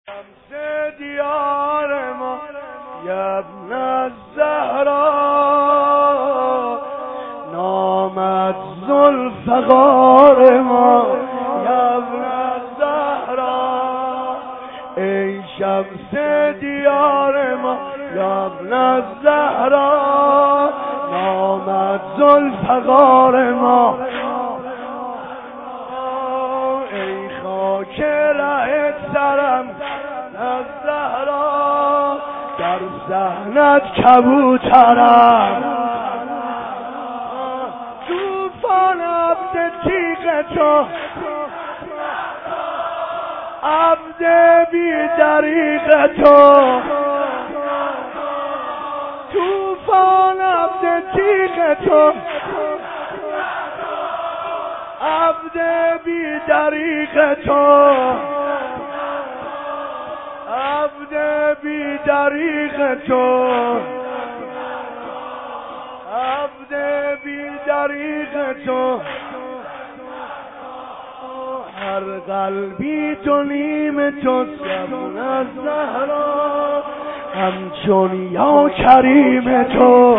شمس دیار ما یا ابن الزهرا، نامت ذوالفقار ما یا ابن الزهرا. ای شمس دیار ما یا ابن الزهرا، نامت ذوالفقار ما. ای خاک ره سرم از زهرا، در صحنت کبوترم. توفان عبد تیغ تو، عبد بی دریغ تو. توفان عبد تیغ تو، عبد بی دریغ تو. عبد بی دریغ تو، عبد بی دریغ تو. هر قلبی تو نیم تو سبن از زهرا، همچون یا کریم تو.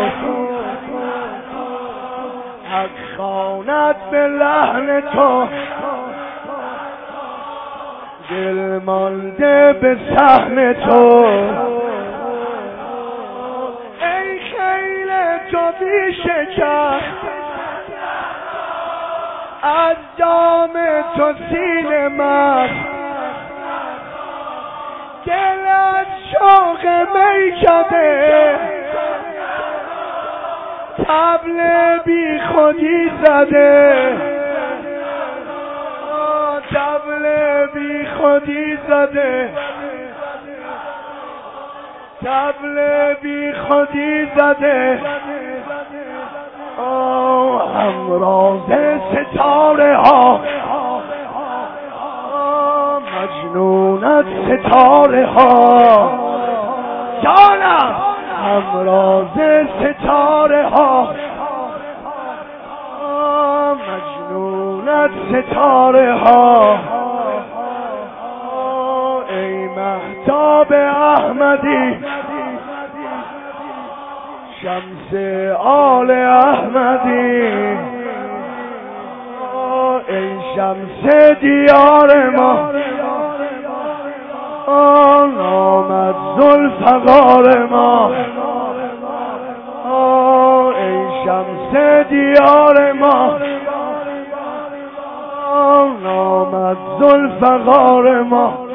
حق خواند به لحن تو، دل مانده به صحن تو. ای خیل تو بی شکست، از جام تو سینه مست. دل از شوق میکده، طبل بی خودی زده. طبل بی خودی زده، طبل بی خودی زده. همراز ستاره ها، مجنونت ستاره ها. جانم همراز ستاره ها، مجنونت ستاره ها. ای مهتاب احمدی، شمس آل احمدی. ای شمس دیار ما، نامت ذوالفقار ما. ای شمس دیار ما، نامت ذوالفقار ما.